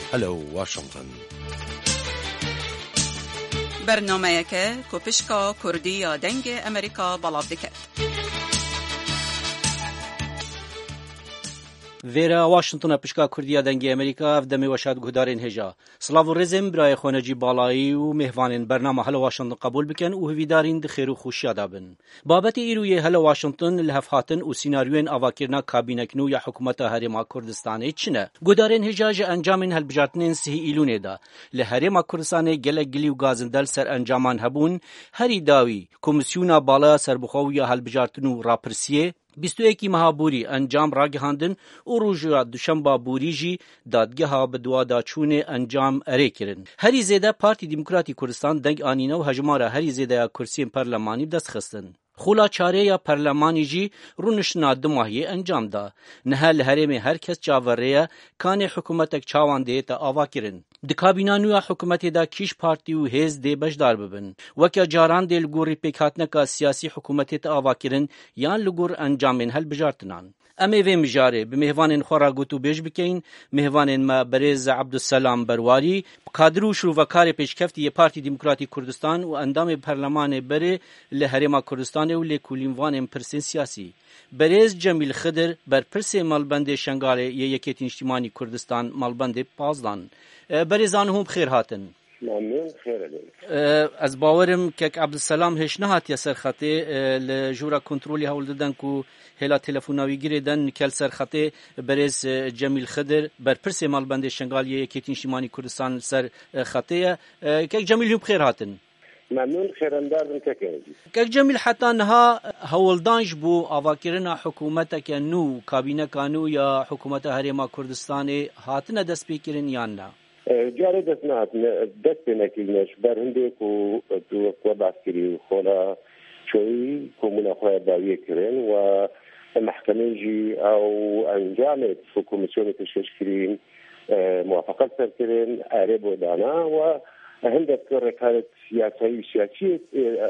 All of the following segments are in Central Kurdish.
هلو واشنطن برنامه که کوپشکا کردی یا دنگ امریکا بلاب دکت. ویرا واشنطن پشکا کردیا دنگی امریکا افدمی وشاد گهدارین هجا سلاو و رزم برای خونجی بالایی و مهوانین برنامه هلو واشنطن قبول بکن و هویدارین دخیر و خوشی دابن بابت ایروی هلو واشنطن لهفهاتن و سیناریوین آواکرنا کابینکنو یا حکومت هرما کردستان چنه گهدارین هجا ج انجامین هلبجارتنین سهی ایلونه دا لهرما کردستان گلگلی و گازندل سر انجامان هبون هری داوی کمیسیونا بالا سربخو یا هلبجارتنو راپرسیه 21 مهابوری انجام راگهاندن و روژا دوشنبه بوری جی دادگاه بدوادا چونه انجام اره کرن. هری زیده پارتی دموکراتی کردستان دنگ آنینه و هجمارا هری زیده کرسی پارلمانی دست خستن. خولا چاره یا پارلمانی جی رونشنا دماهی انجام دا. نه لحرم هر کس چاوره کان حکومتک چاوانده تا آوا کرن. دکابینانویا حکومت دا کیش پارتی و هز دی بجدار ببن. وکا جاران دی لگوری پیکاتنکا سیاسی حکومت تا آوا کرن یان لگور انجامین هل بجارتنان. امی وی مجاره به مهوانین خورا گوتو بیش بکین مهوانین ما برز عبدالسلام برواری قادرو شروع و کار پیشکفتی پارتی دموکراتی کردستان و اندام پارلمان بره لهرما کردستان و لکولینوان پرسین سیاسی برز جمیل خضر بر پرس مالبند شنگال یکیت اجتماعی کردستان مالبند پازدان برزان هم خیر هاتن ممنون خیره از باورم که عبدالسلام هش نهات یا سرخطه لجورا کنترولی هول دادن کو هلا تلفوناوی گیردن نکل سرخطه برز جمیل خضر بر پرس مالبند شنگال یکیت اجتماعی کردستان سر خطه که جمیل هم خیر هاتن ممنون خیراندار که جمیل حتی نها هولدانج بو آواکرنا حکومت که نو کابینه کانو یا حکومت هرما کردستان هاتنه دست بیکرین یا نه جاره دست نکیلنش بر هنده کو تو قواب عسکری خولا شوی کومونا خواه داویه کرن و محکمه جی او انجامت و کمیسیون تشکیل موافقت سر کرن عرب و دانا و هندك كانت سياسية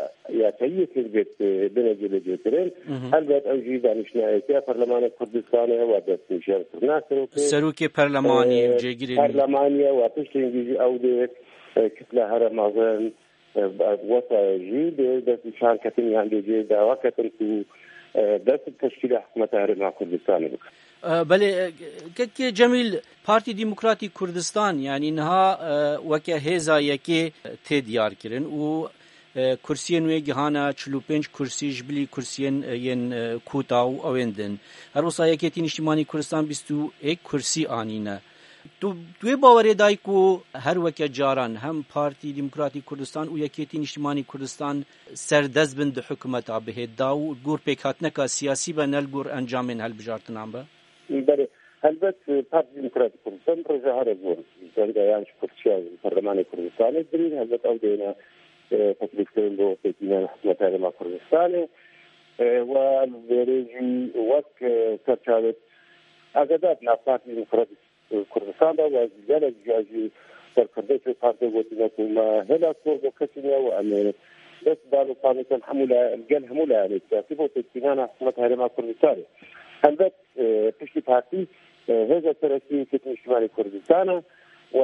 كذبت بنجل جوترين هل بات أوجي دانشنا إتيا برلمان كردستان وبات مشارك ناصر سروكي برلماني جيجري برلمانيا وتشتين جي أودي كتلة هرمازن وصا جي بس شان كتني عندي جي دعوة كتن بس تشكيل حكومة هرما كردستان بله که جمیل پارتی دموکراتی کردستان یعنی نها وکه هزا یکی تدیار کرن و کرسین وی گهانا 45 کرسی جبلی کرسین ین کوتاو اویندن هر وسا یکی تین اجتماعی کردستان 21 کرسی آنینه دوی باوری دای کو هر وکه جاران هم پارتی دموکراتی کردستان و یکی تین اجتماعی کردستان سردست بند حکومت به داو گور پیکاتنکا سیاسی بنل گور انجامن هل بجارتنام با بله البته پارتی دموکراتی کردستان پروژه ها رزور زنگایان شکرچیان پارلمان کردستان درین البته او دینا تکلیف کردن با پیکینان حکومت هرما کردستان و الویریجی وقت ترچالت اگداد نا پارتی دموکراتی کردستان دا و زیادت جاجی سرکرده چه پارتی گوتینا ما هلا کورد و کسینیا و امیر بس بالو قانون حمولا الجل حمولا يعني تاسيبو تكينانا حكومة هرما كردستان البته پشتی پارتی هزا سرسی کتن اجتماعی کردستان و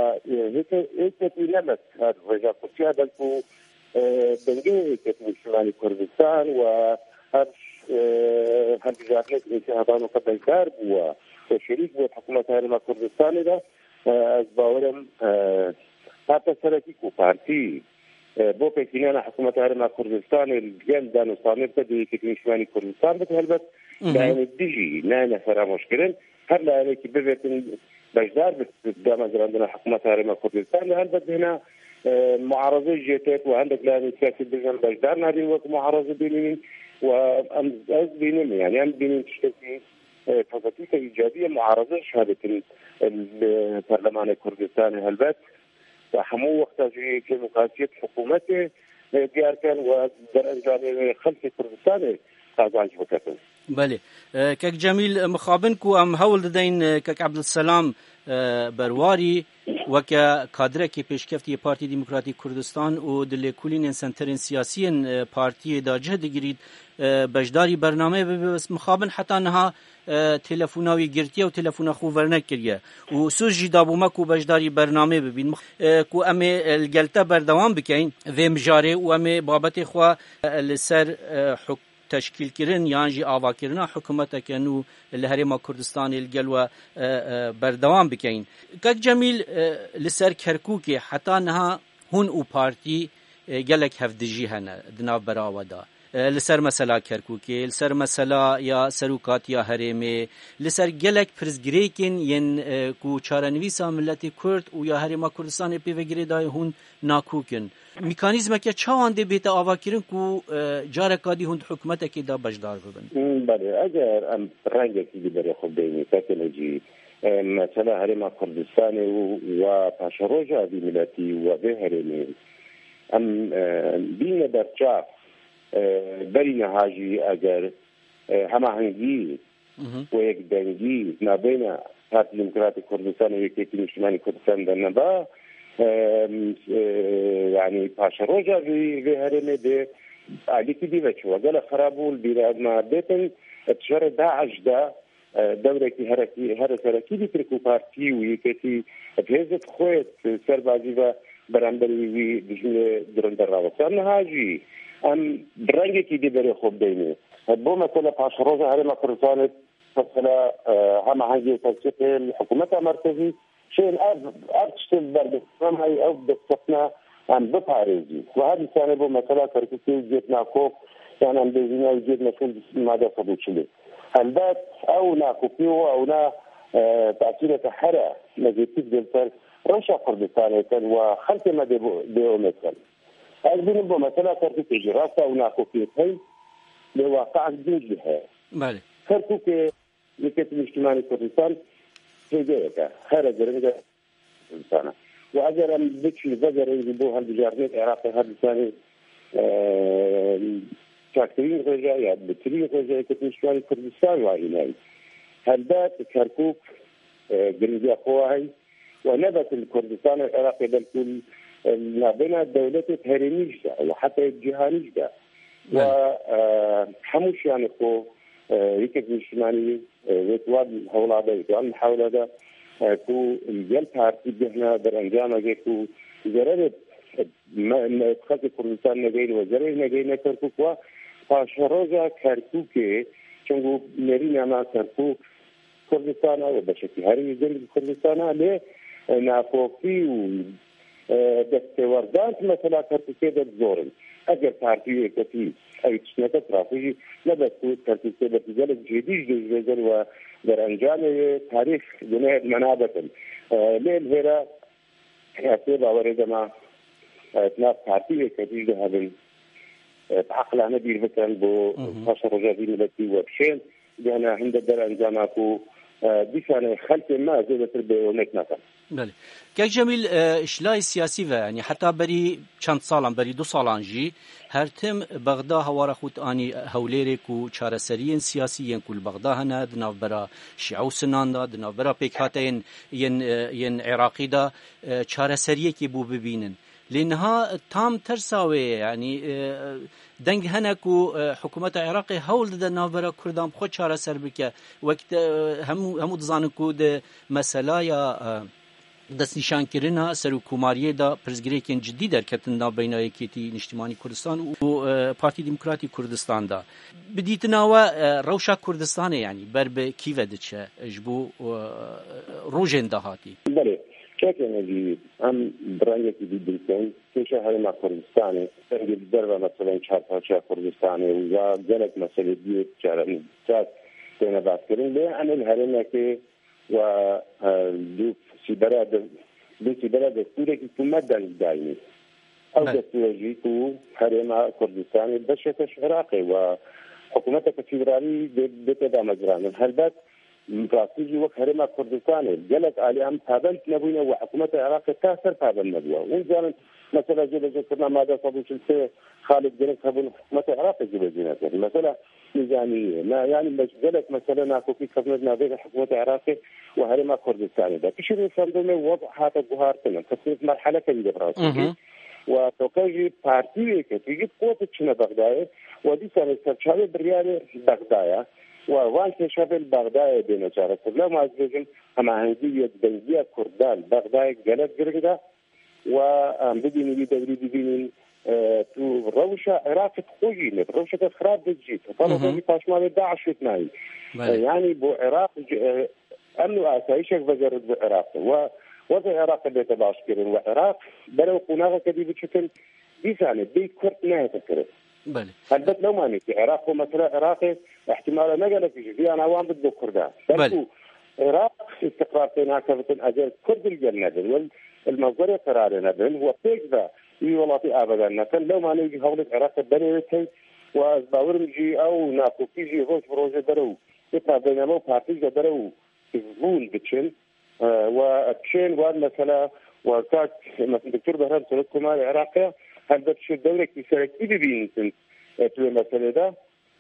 هیچ نمت رجا کرسیه بلکو بنگه کتن اجتماعی کردستان و هر بجارنک انتحابانو قبل دار و شریک بود حکومت هرما کردستان دا از باورم حتی سرکی کو پارتی بو پیکینانا حکومت هرما کردستان الجل دانو صامر تدی کتن اجتماعی کردستان بده هلبت يعني ديجي لا فراموش كرن هل عليك ببيت بجدار قدام عندنا حكومة هرما كردستان هل بد هنا معارضة جيتات وعندك لا سياسي بجان بجدار هذه وقت معارضة بينين وأمز بينهم يعني أم بينين تشتكي فضلتك إيجابية معارضة شهادة البرلمان كردستان هل بد حمو وقتها في كمقاسية حكومته ديار كان ودر أنجام خلف كردستان بله کک جمیل مخابن کو ام هول دین کک عبدالسلام برواری وکه کادرکی پیشکفتی پارتی دموکراتیک کردستان و دلکولین سنترین سیاسیین پارتی دا جهد گرید بجداری برنامه بس مخابن حتی نها تلفوناوی گرتیه و تلفونا خو ورنک کریه و سوز جی دابوما کو بجداری برنامه ببین کو امی الگلتا بردوام بکین و مجاره و امی بابت خوا لسر تشکیل کردن یان جی آوا کردن حکومت کنو لهرما کردستان الگلو بردوام بکین که جمیل لسر کرکوک حتی نها هون او پارتی گلک هفدجی هنه دناو براودا لسر مثلا کرکوکی لسر مثلا یا سروکات یا هرمه لسر گلک پرزگریکن ین کو چارنویسا ملت کرد و یا هرما کردستان پیوگری دای هون ناکوکن میکانیزم که چاوانده بیت آوا کرن کو جارکادی هند حکومت کی دا بجدار ببن بله اگر ام رنگ کی بری خود بینی تکنولوژی مثلا هرما کردستان و پاشروجا دی ملتی و به هرمه ام بین برچاف بری نهاجی اگر همه هنگی و یک دنگی نبین پارتی دموکراتیک کردستان و یکی نشمانی کردستان در نبا يعني باشروجا في هرمه دي عليك دي بچو وقال خرابول بلاد ما بيتن تشر داعش دا دورة هركي دي تركو بارتي ويكتي بهزت خويت سربازي و برامبري وي بجمله درندر راوسان هاجي ام برنگي كي دي بري خوب بيني بو مثلا باشروجا هرمه كردستان مثلا هم هاجي تنسيق الحكومه المركزي شيء أرتشتل بردستان هاي أو بستنا عن بفارزي وهذه السنة بو مثلا كركوكي جيتنا كوك يعني عم بيزينا وجيتنا كل ماذا صدوشلي هلبات أو ناكوكيو أو نا تأثير حرة نجيتيك دلتر رشا كردستان وخلق ما ديو مثلا أربين بو مثلا كركوكي جراسة أو ناكوكيو هاي لواقع جديد لها بله كركوكي لكتب اجتماعي كردستان جيجا خارج رنجة إنسانة وأجر أن بتشي بجر يجيبوها البجارنية العراقية هذا الثاني شاكرين رجاء يا بترين رجاء كتنشواني كردستان وعيناي هلبات كركوك جرنجة قواهي ونبت الكردستان العراقي بالكل نابنا دولة هرميجدا وحتى الجهانيجدا وحموش يعني خو يكتب اجتماعي ويتواد هولاده يتوان محاولة كو الجل بارتي بهنا در انجام اگه كو زرد ما اتخاذ كردستان نگين وزرد نگين كركوك و پاشروجا كركوك چونگو مرين اما كركوك كردستان و بشكل هرمي زنگ كردستان له ناكوكي و دستوردان مثلا كركوكي ده زورن اگر پارتي كتي اي تشنكه ترافيجي لبس كركوكي ده جل جديد جزر و در انجام تاریخ دنیا منابتن لیل هرا سیاسي باوري جماعة اتناب پارتي كتيج ده هذن عقلانه بير مثلا بو پاشروجا دي ملتي وبشين جانا عند در انجام اكو بيشان خلق ما زادت بيونك مثلا بله که جمیل اشلای سیاسی و یعنی حتی بری چند سالان بری 2 سالان جی هر تم بغدا هوار خود آنی هولیری کو چارەسەریین سیاسیین کل بغدا هنه دناو برا شیعو سنان دا دناو برا پیکاتین ین عراقی دا چارەسەریه کی بو ببینن لانها تام ترساوی یعنی دنگ هنه کو حکومت عراقی هول ده ناو برا کردان خود چارەسەر بکه وقت همو دزانن کو ده مسئله یا دست نشان کردن سرکوماریه دا پرزگریکن جدی در کتن دا بین یکیتی نشتیمانی کردستان و پارتی دموکراتی کردستان دا بدیتنا و روشا کردستان یعنی بر به کیوه دچه اجبو روژن دهاتی بله چکه نجی هم برای کی دیدن که شهر ما کردستان سنگ در و مثلا چهارپاچه کردستان و یا جلک مسئله دیو چهارم چهار سنه بات کردن به عمل هرنه که و دو سيبرا دستوري كي مدن دايمي او دستوري كو هرما كردستان بشكل عراقي وحكومته الفيدرالي بتدا مجران هلبات مفاسيجي وكهرما كردستان جلت عليهم پابند نبوين وحكومة العراق تاثر پابند نبوه ونزال مثلا جلجة كنا ماذا صدوش السي خالد جلت هبون حكومة العراق جلجة مثلا ميزانية ما يعني جلت مثلا ناكو في كفننا بين حكومة العراق وهرما كردستان ده كشري فندومي وضع هذا الجهارتنا تصنيف مرحلة كبيرة براسي وتوكاجي بارتي كتيجي قوة تشنا بغداد ودي سنة سرشابة بريالة بغداد ووانت شابل بغداد بنجارة كلها ما أزوجن هم هندية دنجية كردان بغداد جلت جرنجا وبدين لي دوري بدين تو روشة عراق تخوجين روشة خراب بتجيت طلبوا لي باشمال داعش وثنائي يعني بو عراق أمن وآسايشك بجرد بعراق وضع العراق اللي تباش كرن وعراق بلو قناغة كدي بتشكل دي ثاني دي كرت نهاية الكرت هلبت لو ما نيجي عراق ومثلا عراقي احتمال نقلك في أنا وان بدو كردان بلو عراق استقرار تنها كفتن أجل كرد الجنة والمنظر قرار نبن هو بيجذا يولاتي أبدا نكن لو ما نيجي هولة عراق الدنيا وأزباور نجي أو ناكو كيجي غوش بروجة درو يطلع بينما بارتيجة درو يزبون بتشن وأكشين واد مثلا وكاك مثلا دكتور بهرام سلطكما العراقية هل بتشو الدولة كيسارك إذا بينسن تلو المسألة ده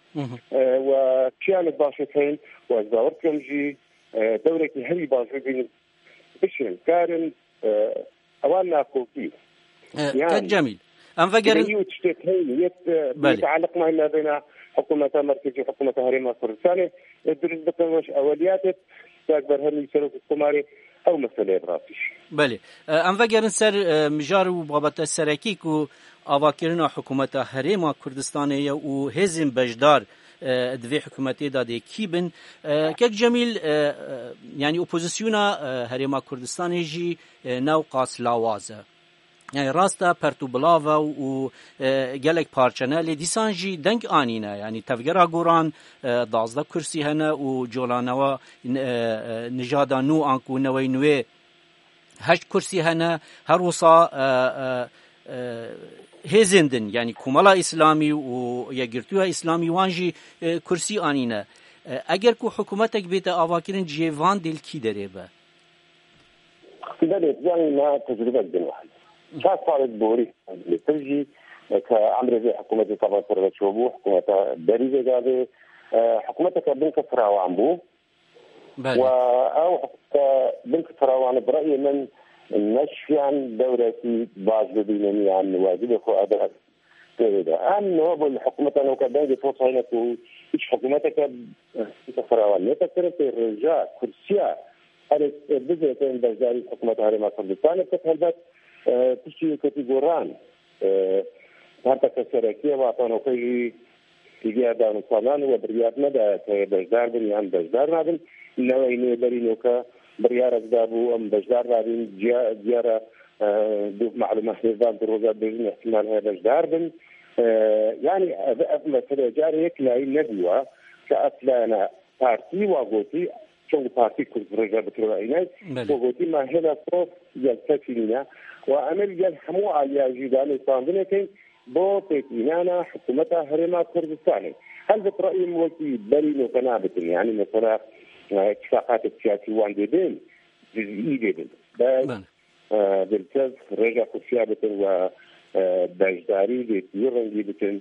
وكيان الباشتين وأزباوركم جي دولة كيهري باشتين بشن كارن أولنا كوكي يعني جميل أم فقر يتعلق معنا بين حكومة مركزية وحكومة هريمة كردستان الدرس بتنوش أولياتك تقدر هم يسلوك الكماري أو مسألة براسيش. بله. أم فقرن سر مجار وبابت السركيك وآواكرنا حكومة هريمة كردستانية وهزم بجدار دوی حکومتی داده کیبن که جمیل يعني اپوزیسیونا هرما کردستان جی نو قاس لاوازه يعني راستا پرتو بلاوا و گلک پارچنه دیسان جی دنگ آنینه يعني تفگرا گوران 12 کرسی هنه و جولانوا نجادا نو آنکو نوی نوی 8 کرسی هنه هر وصا هزندن يعني كمالا إسلامي ويجرتوها إسلامي وانجي كرسي آنينة أجر كو حكومتك بيت أواكرن جيفان ديل كي دريبه بدأت يعني ما تجربة بالواحد شاف صارت بوري ترجي كعمر زي حكومة طبعا فرغة شوبو حكومة بريزة قاعدة حكومتك بنك فراوة عمبو أو بنك فراوة عن برأيي من نشفي عن دورتي باز بدينني عن واجب خو أدرس كذا أنه بالحكومة أنا كبدي فرصة هنا إيش حكومتك تفراوان لا تكرت الرجال كرسيا هذا بزيتين بزاري حكومة هرما كردستان كتهلبت تشي كاتيجوران هذا كسركية وعطانا كي تيجي هذا نصالان وبريات مدى بجدار بني عن بجدار نادم نوعين برينوكا بريارة دابو أم بجدار رابين جيارة دوف معلومات نظام دروجة بجن احتمال هذا بجدار بن يعني مثلا جاري يكلاي ندوة كأفلانا بارتي وغوتي شو بارتي كل درجة بتروعينات وغوتي ما هنا صوت يلتفينا وعمل يلحموا على جدال صاندنتين بو تكينانا حكومتها هرما كردستاني هل بترأي موتي برينو كنابتن يعني مثلا اتفاقات السياسي وعندي بين جزئي جدا بس بالكذب رجع كسيابة وبجداري يرنجي بتن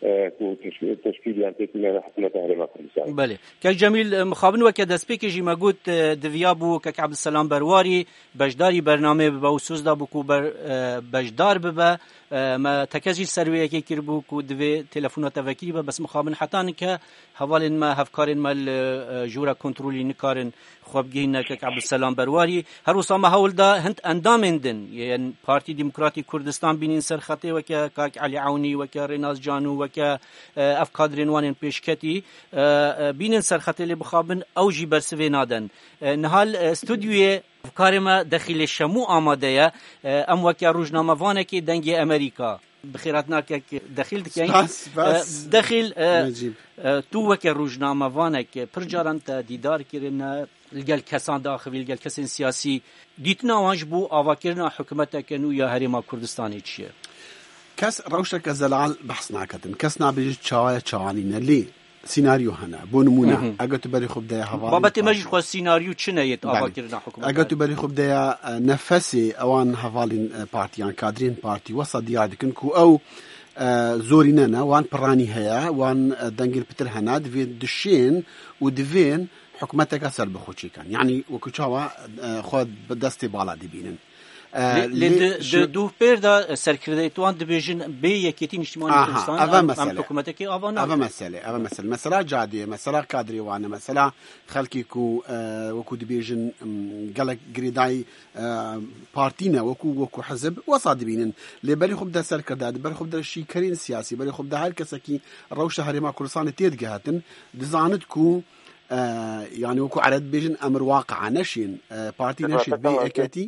تشكيل يعني تكمل حكومة هرما كردستان. بله كجميل مخابن وكذا سبيكي ما قلت دفيابو كعبد السلام برواري بجداري برنامج بوسوس دا بكو بجدار ببا ما تكازي السروية كي كربو كو دفي تلفونات وكيلي بس مخابن حتى نك حوالين ما هفكارين ما الجورا كنترولي نكارن خوابجينا كعبد السلام برواري هروسا ما هول دا هنت اندامندن يعني بارتي ديمقراطي كردستان بينين سرخطي وكاك علي عوني وكريناز جانو وك افكار رنوان بيشكتي بينين سرخطي اللي بخابن اوجي برسوي نادن نهال استوديو افكارما داخل الشمو آماده ام وكا روجنامه وانكي دنگي امريكا بخيراتنا داخل يعني داخل تو وكا روجنامه وانك برجارنت ديدار كرنا الجل كسان داخل الجل كسان سياسي ديتنا واجبو اواكرنا حكومتك انو يا هرما كردستاني تشي كاس روشك زلال بحثنا كتن كاسنا بيجي تشاواني ليه سيناريو هنا بونمونا اگه تو بری خوب ده هوا بابت مجلس خو سيناريو چنيت آواکرنا حکومت اگه تو بری خوب ده نفسي اوان هوالين بارتيان كادرين بارتي وسط ديار دكن كو او زوريننا وان براني هيا وان دنجل بتر هنا دفين دشين ودفين حكومتك اثر بخوشي كان يعني وكشاوا خود بدستي بالا دبينن دو بيردا سركرديتوان دبيجن بي يكيتين اجتماعي كردستان ام حكومتك اوا مسألة جادية مسألة كادري وانا مسألة خلقي كو وكو دبيجن قالك جريداي بارتينا وكو حزب وصاد دبينن لبري خب ده سركرداد بري خب ده شي كرين سياسي بري خب ده هر كسكي روشه هريما كردستان تيدغاتن دزانتكو يعني وكو عرض بيجن أمر واقع نشين بارتي نشيد بي اكاتي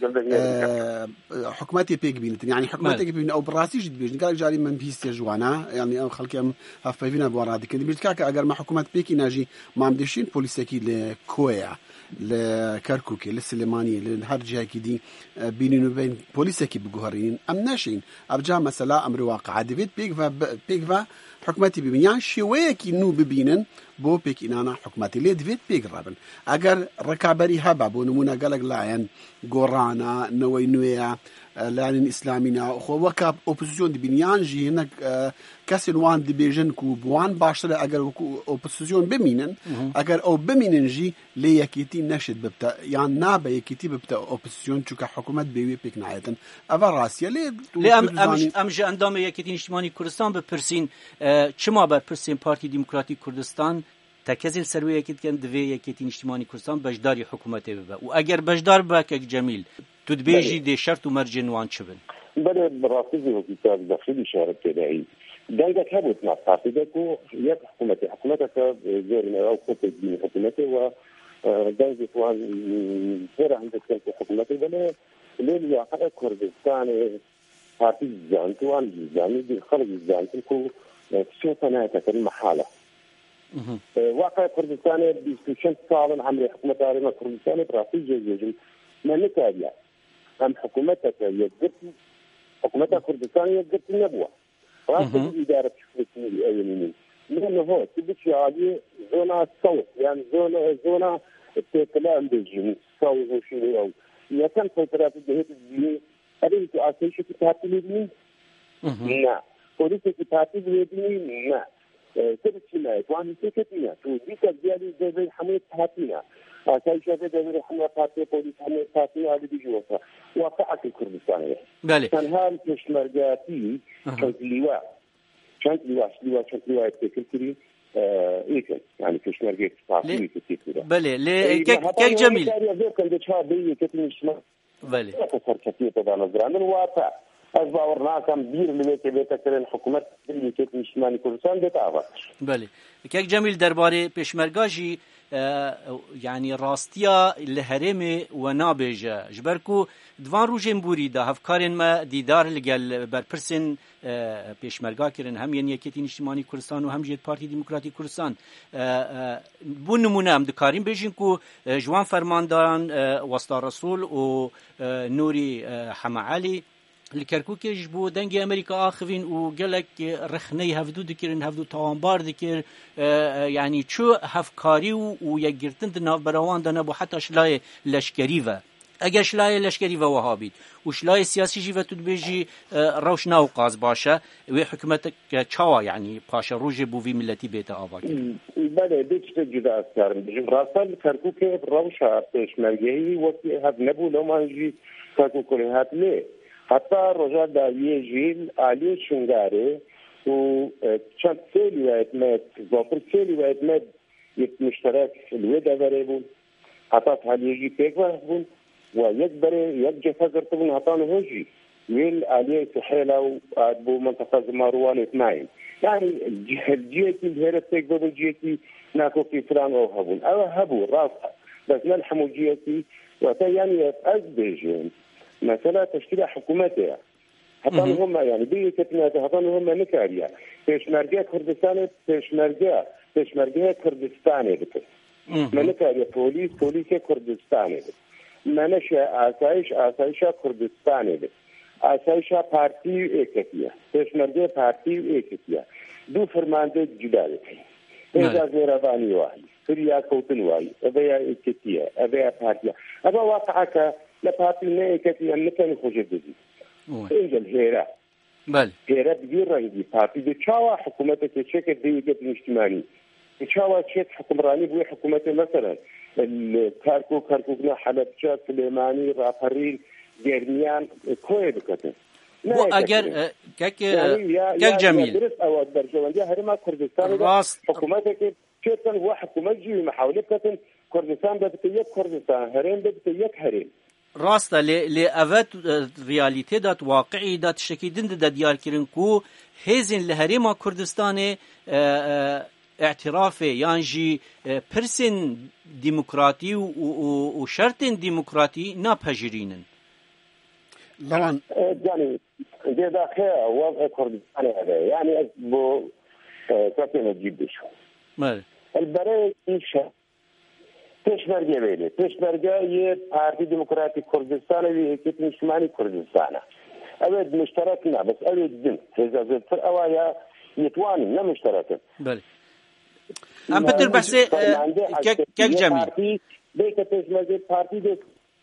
حكومتي بيك بينتن يعني حكومتي بين او براسي جد بيجن قال جاري من بيست جوانا يعني او خلكم هاف بينا بورادي كدي بيتكاك اگر ما حكومت بيكي ناجي ما مدشين بوليسكي لكويا لكركوكي للسليماني لهر جهه كدي بينو بين بوليسكي بجوهرين ام ناشين ابجا مثلا امر واقع ديفيد بيكفا حكومتي ببینیان شویکی نو ببینن بو پیکینانا حکومتی لید وید پیگرابن اگر رکابری هبا بو نمونه گلگ لاین گورانا نوی نویا لاین اسلامینا خو وکاب اپوزیسیون دی بینیان جی هناك کسی وان دی بیجن کو بوان باشتر اگر اپوزیسیون بمینن اگر او بمینن جی لیکیتی نشد ببتا يعني نابا یکیتی ببتا اپوزیسیون چوکا حکومت بیوی پیکنایتن اول راسیه لی امجا اندام یکیتی اجتماعی کردستان بپرسین چما بپرسین پارتی دموکراتیک کردستان تكزل سروية كده كان دفية كتين اجتماعي كردستان بجداري حكومته ببا وأجر بجدار باك جميل تدبيجي دي شرط ومرجن وان شبن بدأ براسيزي وكتاب داخلي شهر تداعي دايما كابوت مع بارتيدكو يك حكومتك زورنا أو كوبي دين حكومته و دايما وان زور عندك كانت حكومته بلا لين يعقد كردستان بارتي زانت وان زانت دي خلق زانت كو شو فناتك المحالة واقع كردستان بيستشهد صار عمل حكومة عالمة كردستان براسي جزء ما نتابع أم حكومتك يقدر حكومتك كردستان يقدر النبوة راسي إدارة شخصية الأولين لأنه هو تبتش عادي زونا صوت يعني زونا الكلام بالجن صوت وشيء أو يكن فترات الجهات الدينية هذه تأثير شو كتابة الدين؟ لا وليس كتابة الدين لا ترسينا وان سكتنا وديك ديالي زي حميد هاتينا كاي شافه دبر حنا بارتي بوليس حنا بارتي هذه بيجوها وقعت الكردستان بالي كان هال مشمرجاتي كانت لواء تكتري ايكن يعني مشمرجات بارتي كتير بالي كيك جميل كان ده بي كتير مشمر بالي كثر كثير طبعا نظران الواقع أصبحنا كم بير اللي بيتكلم الحكومة اللي كانت مشماني كردستان بتعرف. بله. كيك جميل درباره بشمرگاجي يعني راستيا الهرم ونابجة جبركو دوان روجين بوري ده هفكارن ما ديدار لقال برپرسن بشمرگا كرن هم يعني يكتين اجتماعي كردستان وهم جيت بارتي ديمقراطي كردستان بون نمونه هم دكارين بيجين كو جوان فرمانداران وسطا رسول و نوري حماعلي الكركوك يجبو دنجي أمريكا آخرين وقالك رخني هفدو دكيرن هفدو توانبار دكير يعني شو هفكاري ويجرتن دنا براوان دنا بو حتى شلاي لشكريفة اگه شلاي لشكريفة وهابيت وشلاي سياسي جيفة تدبيجي روش ناو قاز باشا وحكومتك چاوا يعني باشا روجي بو في ملتي بيتا آواك بله ديش تجدا أسكارن بجم راسا الكركوك روشا بشمرگهي وكي هف نبو لما يجي كركوك لهات ليه حتى رجال داویه جیل عالی شنگاره و چند سالی وقت مد زاپر سالی وقت مد یک مشترک الوده بره بود حتی حالیجی پیک بون و یک جفا کرده بون حتی نهوجی ویل عالی سحیلا و بو منطقه زماروان اثنين يعني الجيتي الهيرة پیک بون جيتي ناكو في فران او هبون او هبو راسها بس نلحمو جيتي وتا يعني أزبيجين مثلا تشكيل حكومتها حتى هم يعني بيكتنا حتى هم نكاريا بيشمرجة كردستان بيشمرجة كردستاني بك ما نكاريا بوليس كردستاني بك ما نشأ آسايش كردستاني بك آسايش بارتي إيكتيا بيشمرجة بارتي إيكتيا دو فرمانده جدا بك هذا زيراباني واحد سوريا كوتن واحد أبيا إكتيا أبيا بارتيا أبا واقعك لبارتي ما إكتيا مكان خوجبدي إنجل هيرا بله هيرا بغير رنگي بارتي بتشاوا حكومتك تشكل ديوجة الاجتماعي بتشاوا تشكل حكمراني بوي حكومته مثلا كاركوكنا حلبجة سليماني رابرين جرميان كوي بكتن بو اگر كك جميل درس او درجوندي هرما كردستان حكومتك كتن هو حكومه جي محاوله كتن كردستان بتيك كردستان هرم بتيك هرم راست لأفت رياليتي دات واقعي دات شكيدن دا ديار كرن كو هزن لهرما كردستان اعترافه يعني برسن ديمقراطي وشرط ديمقراطي نابهجرينن طبعا يعني دي داخل وضع كردستان هذا يعني بو كاتين تجيبش مال البري إيشا تشبرجة بيلي تشبرجة يه بارتي ديمقراطي كردستان اللي كتن شمالي كردستان أبد مشتركنا بس أبد دين إذا زدت الأوايا يتواني لا مشتركة بله أم بدر بحثي كيك جميل بيك تشبرجة بارتي دي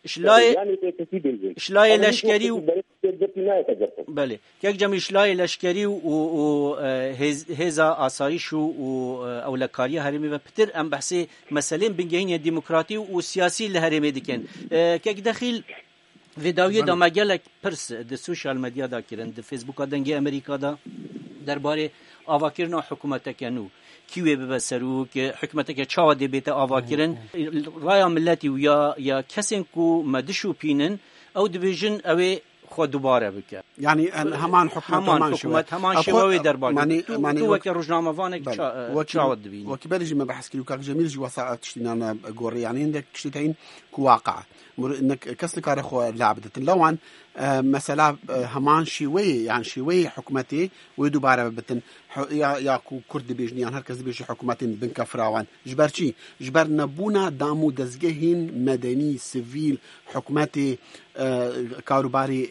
شلای لشکری و بله یک جمعی شلای لشکری و هزا آسایش و اولکاری هرمی و پتر ام بحثی مسئله بنگهین دموکراتی و سیاسی لهرمی دکن که داخل ویدئوی دا مگلک پرس د سوشال مدیا دا کرن د فیسبوک دنگی امریکا دا درباره آواکرنا حکومت کنو کیوی ببسرو که حکومت که چاوا دی بیت آواکرن رای ملتی و یا کسین کو مدشو پینن او دیویژن اوی خود دوباره بکه يعني همان حكومت همان شوي دربال ماني وقت روزنامه وانك تشاود بين وكبرج ما بحث كيلو كاك جميل جوا ساعه تشتينا غوري يعني عندك شتين كواقع انك كسلك اخو لعبه لوان مثلا همان شوي يعني شوي حكومتي ودوباره بتن يا كرد بيجنيان هركز بيجي حكومتين بنكفراوان جبرشي جبر نبونا دامو دزگهين مدني سيفيل حكومتي كاروباري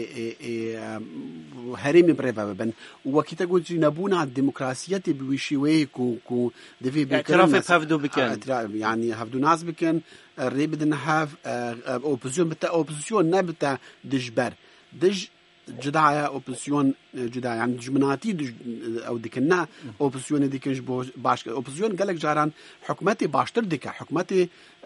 هرمي بريفا بن وكيتا قلت نبونا الديمقراطية بوشيوي كو دفي بكن هفدو بكن يعني هفدو ناس بكن ريبدن هاف اوبوزيون بتا اوبوزيون نبتا دجبر دج جدايا اوبوزيون جدا يعني جمناتي او ديكنا اوبوزيون ديكنج باش اوبوزيون قالك جاران حكومتي باشتر ديكا حكومتي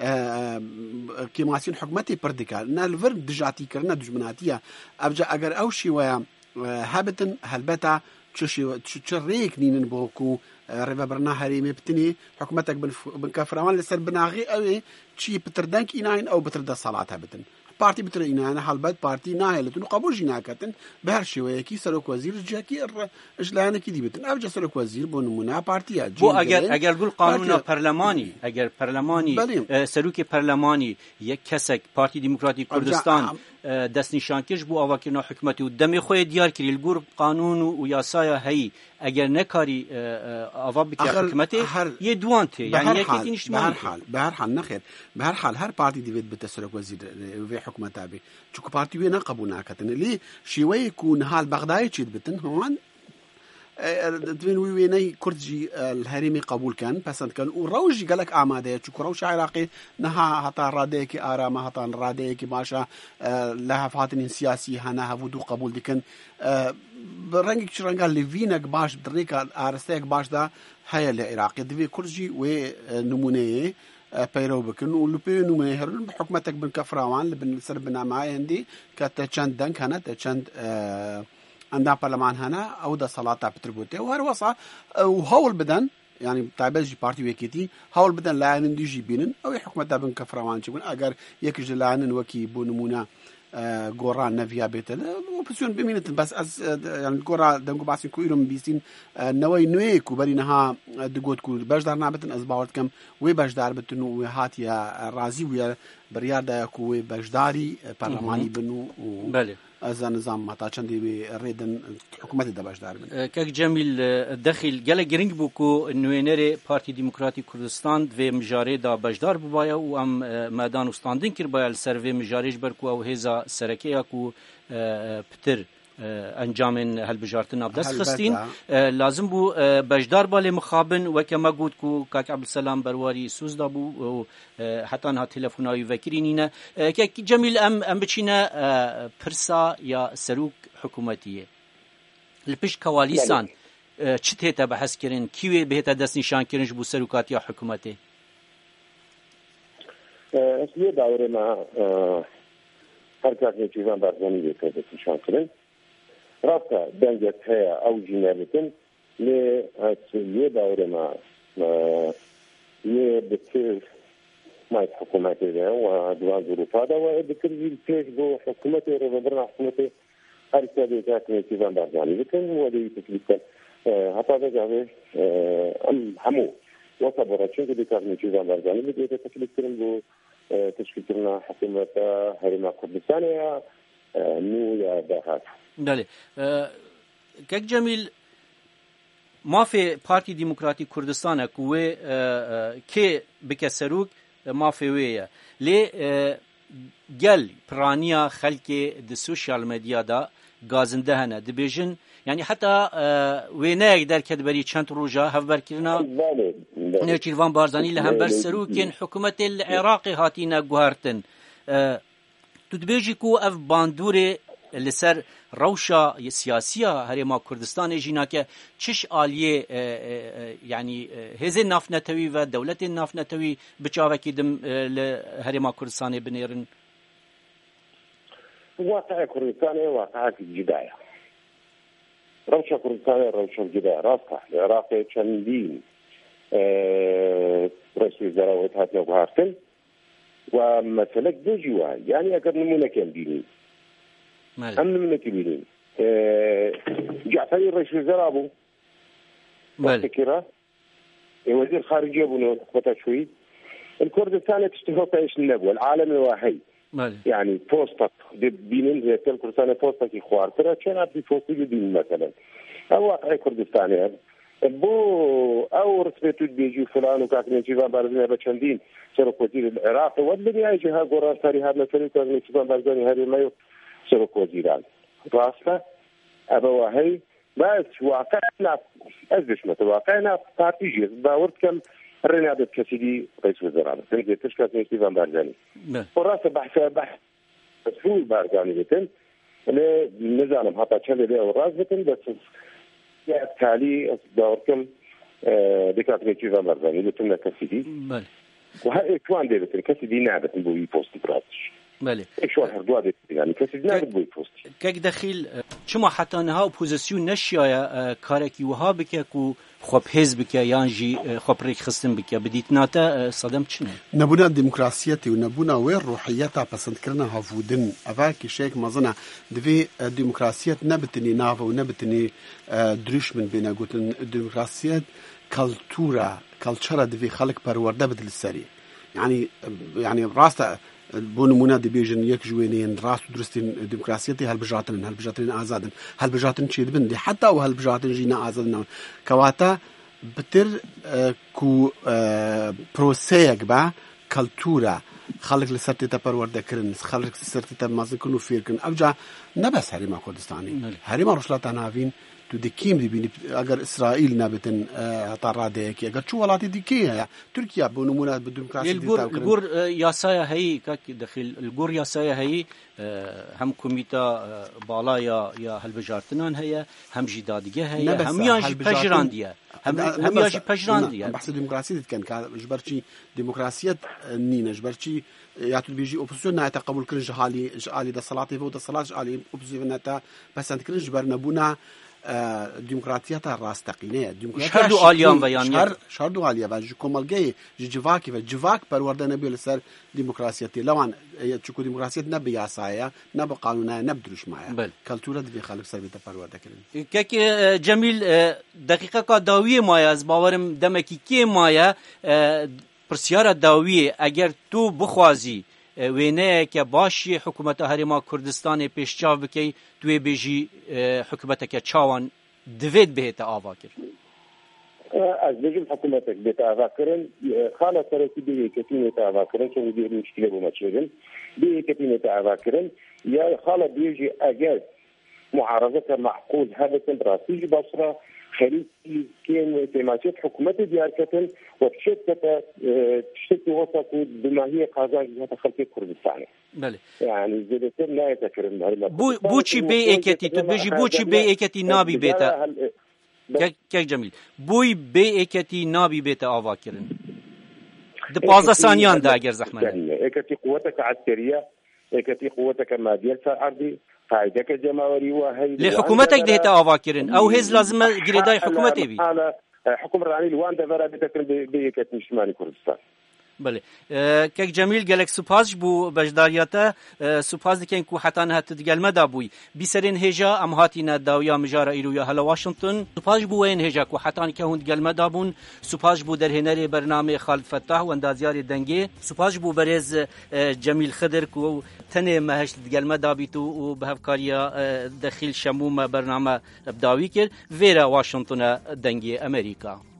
كيماسين حكومتي برديكا نالفر دجاتي كرنا دجمناتيه ابجا اگر او شي ويا هابتن هلبتا تشريك نين بوكو ريفا برنا هريمي بتني حكومتك بنكفران لسر بناغي او شي بتردنك يناين او بترد صلاه هابتن بارتي بترينا انا حلبت بارتي نايلتن قبول جناكتن بهر شويكي سلوك وزير جاكي اجلانه كي ديبتن ابجا سلوك وزير بونمونا بارتي بو اگر قول قانون برلماني اگر برلماني سلوك برلماني یک کسک پارتی دموکراتی کردستان دست نشانکش بو آواکرنا حکومتی و دمی خوی دیار کری الگور قانون و یاسایا هی اگر نکاری آوا بکی حکومتی یه دوانته یعنی یکی اجتماعی بهر حال نخیر بهر حال هر پارتی دیوید بتسلوك وزير في حكومتها بي چوكو بارتي وينا قبونا كتن لي شوي يكون حال بغداد تشيد بتن هون دوين ويني كردجي الهرمي قبول كان بسند كان وروج قالك اماده چوكو روش عراقي نها هتا راديك ارام هتا راديك باشا لها فاتن سياسي هنا هودو قبول دكن برنج شرنقال ليفينك باش دريكا ارستيك باش دا هيا العراقي دبي كردجي ونمونه پیرو بکن و لپی نمونه هر حکومتك بن كفراوان لبن سر بنا معي عندي كات چند دنك هنا چند عندها برلمان هنا او دا صلاة بتربوتي وهر وصا وهول بدن يعني تابعج بارتي ويكيتي هول بدن لا عندي جيبين او حكومتها بن كفراوان تكون اگر يكج لان وكي بنمونه قران نفيا بيتل وبسيون بمينت بس يعني قرا دنگو باسين كويرم بيسين نوي نويك وبرينها دغوت كو بجدار نابتن ازباوت كم وي بجدار بتنو هاتيا رازي ويا بريادا كو بجداري برلماني بنو بله از نظام متا چندي ريدن حكومت د بجدار بن كك جميل داخل قال جرينج بوكو نوينري بارتي ديمقراطي كردستان و مجاري دا بجدار ببايا و ام ميدان استاندين كر بايا السيرفي مجاريش بركو او هيزا سركيا كو بتر انجام هالبجارتنا بدست خستين لازم بو بجدار بالي مخابن وكما قلت كو كاك عبد السلام برواري سوز دابو حتى انها تلفوناوي وكرينينا كاك جميل ام بچينا برسا يا سروك حكومتيه البش كواليسان چت هتا بحث كرين كيوي بهتا دست نشان كرنج بو سروكات يا حكومتي اسمه داوره ما هر کار که چیزان برزنی بیته دست نشان کرن رابطه دنجت هیا او جنابتن لی یه داوره ما یه بطر ماید حکومتی ده و دوان ظروفا ده و بطر جیل پیش بو حکومتی رو برنا حکومتی هر کاری که چیزان برزنی بیتن و دیگه تکلیف کن حتی ده جاوه همو وصا برچن که دیگر چیزان برزنی بیته تکلیف کرن بو تشكيل كنا حكومة هرما كردستان نو يا دهات. بله. كيك جميل ما في بارتي ديمقراطي كردستان كوي كي بكسروك ما في ويا لي جل برانيا خلك السوشيال ميديا دا غازندهنا دبيجن يعني حتى ويناك در كدبري چند روجا هفبر كرنا نيرچيلوان بارزاني لهمبر سروكين حكومة العراق هاتينا گوهرتن تدبيجي كو اف باندوري لسر روشا سياسية هرما كردستان جيناك چش آلية يعني هزي نافنتوي و دولت نافنتوي بچاوكي دم لهرما كردستان بنيرن واقع كردستان واقع جداية روشة كردستان روشة جداية راسها العراق چندين رئيس وزراء هاتنا وهارتن ومسألة بيجوا يعني أقدر نمونا كان بيني هم نمونا كبيرين جعفري رئيس وزراء أبو فكرة وزير خارجية أبو نخبطة شوي الكردستان تشتهو تعيش النبوة العالم الواحي يعني بوستك بينين زي الكردستان بوستك إخوار ترى كان أبدي بوستك بين مثلا أو واقع كردستان بو او رسمتو بيجي فلان وكاكني جيبان بارزاني بچندين سرق وزير العراق والذي ايجي ها قرار ساري هذا مثلا كاكني جيبان بارزاني هذه ما سرق وزيران راسته ابواهي بس واقعنا ازش مثل واقعنا بارتيجي باورت كم الرنادة كسيدي رئيس وزراء تنجي تشكاكني جيبان بارزاني وراسه بحث مسؤول بارزاني بتن نزالم حتى چند ليه وراز بتن بس تالي دوركم دكاتره كيف مرضاني بتمنا كسيدي وهاي كوان ديبتن كسيدي نابت بوي بوست براتش بله شو هردوا يعني كسيدي نابت بوي بوست كيك دخيل شما حتى انها اوبوزيسيون نشيا كاركي وها بكو خب حزبك يانجي خب ريك خصم بك بديتناتا صدمت شنو نبونا ديمقراطيتي ونبونا وين روحيتها بسنت كرنا هافودن افاكي شيك مازنا دفي ديمقراطيت نبتني نافا ونبتني دروش من بينا قلتن ديمقراطيت كالتورا كالتشرا دفي خلق برورده بدل السري يعني راستا بونمونا دبيجن يك جوينين راس درستين ديمقراطيتي هالبجاتن آزادن هالبجاتن چيد بندي حتى وهالبجاتن جينا آزادن كواتا بتر كو بروسيك با كالتورا خلق لسرتي تپرورده کرن خلق لسرتي تمازن كنو فير كن ابجا نبس هريما كردستاني هريما رشلاتا نافين تو دكيم دي بيني اگر اسرائيل نابتن طراده كي اگر شو ولاتي دكيه تركيا بنمونه بالديمقراطيه الجور ياسايا هي كاك دخل الجور ياسايا هي هم كوميتا بالا يا هالبجارتنان هي هم جداديه هي هم ياجي بجرانديه هم ياجي بجرانديه بحث الديمقراطيه كان جبرتي ديمقراطيه نينا جبرتي ياتو بيجي اوبوزيسيون ناتا قبول كل جهالي دا صلاتي فودا صلاه جهالي اوبوزيسيون ناتا بس انت كل جبرنا بونا ديمقراطية راستقينية شهدوا آليان ويان شهدوا آليان وجو كمالجي جواكي وجواك برورده نبي لسر ديمقراطية لوان تشكو ديمقراطية نبي ياسايا نبي قانونا نبدرش معايا كالتورة دي خالق سر بيتا برورده كلن كيك جميل دقيقة كداوية مايا از باورم دمكي كي مايا پرسیار داویه اگر تو بخوازی وینه که باشی حکومت هرما کردستان پیشچاو بکی توی بیجی حکومت که چاوان دوید بهت آوا کرد از بجم حکومتك بهت آوا کرن خاله سرکی بیه کتین بهت آوا کرن چون دیگر مشکل بومچیدن بیه کتین بهت آوا کرن یا خاله بیجی اگر معارضة معقول هذا براسيج بصرة خريطي كان تماشيت حكومة ديار كتن وتشتت وسط بما هي قازان جهة خلقية كردستان. بله. يعني زيادة لا يتكرر. بوچی بی اکتی تو بيجي بوچی بی اکتی نابی بیتا. كيك جميل بوي بي اكتي نابي بيتا آوا كرن دبازة ثانيان دا اگر زحمة اكتي قوتك عسكرية اكتي قوتك مادية عرضي قاعدك جماوري وهي لحكومتك دهتا آوا كرن او هز لازم قريداي حكومتي بي حكومة راني الوان دفرا بتكرن بي اكتي شمالي كردستان. بله كيك جميل قالك سوباز بو بجدارياته سوباز دكين كو حتى انها تتقال مدى بوي بسرين هجا ام هاتينا داويا مجارة ايرو يا هلا واشنطن سوباز بو وين هجا كو حتى انك هون تقال مدى بون سوباز بو در هنري برنامج خالد فتاح واندازياري دنگي سوباز بو برز جميل خضر كو تنه ماهش تقال مدى بيتو وبهفكاريا دخيل شموم برنامج بداوي كر فيرا واشنطن دنگي امريكا.